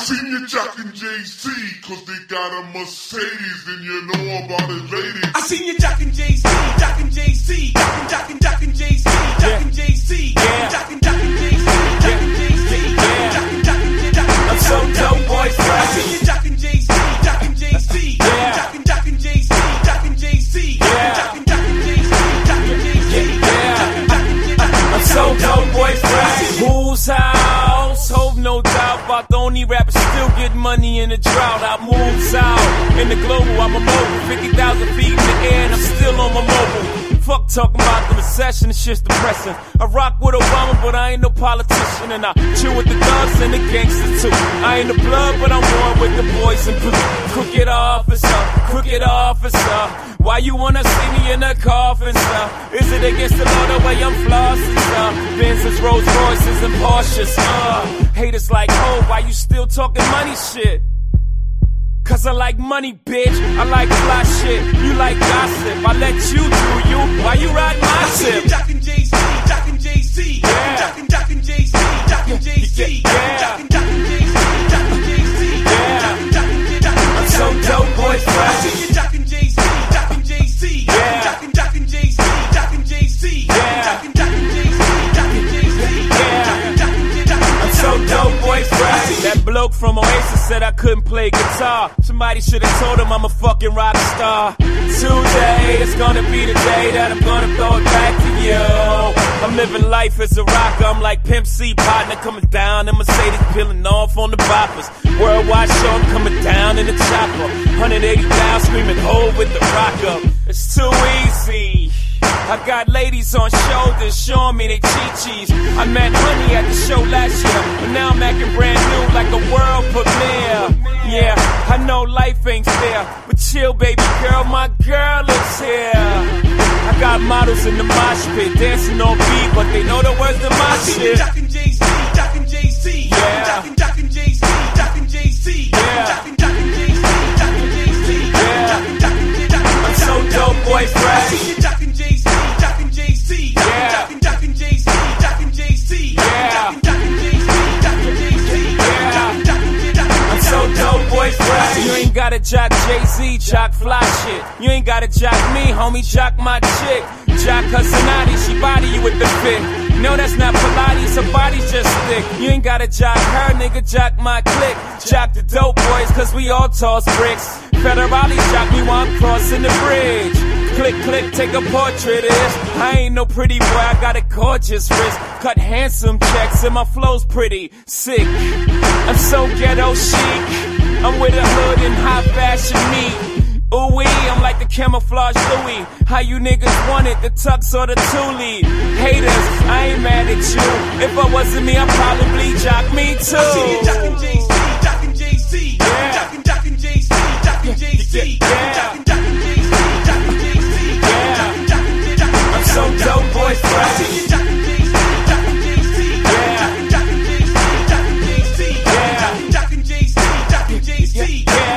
seen you jockin' JC, cause they got a Mercedes and you know about it, ladies. I seen you jockin' JC, jockin' JC, jockin' JC, jockin' JC, jockin' JC, jockin' JC, I'm so dope, boy, fresh. I seen you jockin' JC, jockin' JC, jockin' JC, jockin' JC, jockin' JC, jockin' JC, I'm so dope, boy, fresh. Who's house? Hope no doubt about the only rapper still getting money in the drought. I moves out in the global, I'm a mobile, 50,000 feet in the air, and I'm still on my mobile. Fuck talking about the recession, it's just depressing. I rock with Obama, but I ain't no politician, and I chill with the thugs and the gangsters too. I ain't the blood, but I'm one with the boys in blue. Crooked officer, why you wanna see me in a coffin, sir? Is it against the law the way I'm flossing, sir? Benz's, Rolls Royces, and Porsches, haters like, oh, why you still talking money shit? Cause I like money, bitch. I like fly shit. You like gossip. I let you do you. Why you ride my ship? Jockin' JC, jockin' JC, jockin' JC, jockin' JC, jockin' JC, jockin' JC, I'm so dope, boy, fresh. I see you jockin' JC, jockin' JC, jockin' JC, jockin' JC, jockin' JC, I'm so dope, boy, fresh. That bloke from Oasis said I couldn't play guitar. Somebody should have told him I'm a fucking rock star. Today is gonna be the day that I'm gonna throw it back to you. I'm living life as a rocker. I'm like Pimp C, partner coming down in Mercedes, peeling off on the boppers. Worldwide show, I'm coming down in the chopper. 180 down, screaming ho with the rock up. It's too easy. I got ladies on shoulders showing me they chi-chis. I met Honey at the show last year, but now I'm acting brand new like a world premiere. Yeah, I know life ain't fair, but chill, baby girl, my girl is here. I got models in the mosh pit, dancing on beat, but they know the words to my shit. Jockin' JC, jockin' JC, jockin' JC, jockin' JC, jockin' JC, jockin' JC, I'm so dope, boy, fresh. Jockin' JC, jockin' JC, jockin' JC, jockin' JC, jockin' JC, I'm so dope, boy, fresh. You ain't gotta jock Jay-Z, jock fly shit. You ain't gotta jock me, homie, jock my chick. Jock Cousinati, she body you with the fit. No, that's not Pilates, her body's just thick. You ain't gotta jock her, nigga, jock my clique. Jock the dope boys, cause we all toss bricks. Federale jock me while I'm crossing the bridge. Click, click, take a portrait of this. I ain't no pretty boy, I got a gorgeous wrist. Cut handsome checks and my flow's pretty sick. I'm so ghetto chic. I'm with a hood and high fashion meat. Ooh-wee, I'm like the camouflage Louis. How you niggas want it, the tux or the Thule. Haters, I ain't mad at you. If I wasn't me, I'd probably jock me too. I see you jockin' JC, jockin' JC, jockin' JC, jockin' JC, jockin' JC, jockin' JC, I'm so dope, boy, fresh. I see you jockin' JC, jockin' JC, jockin' JC, jockin' JC, jockin' JC, jockin' JC,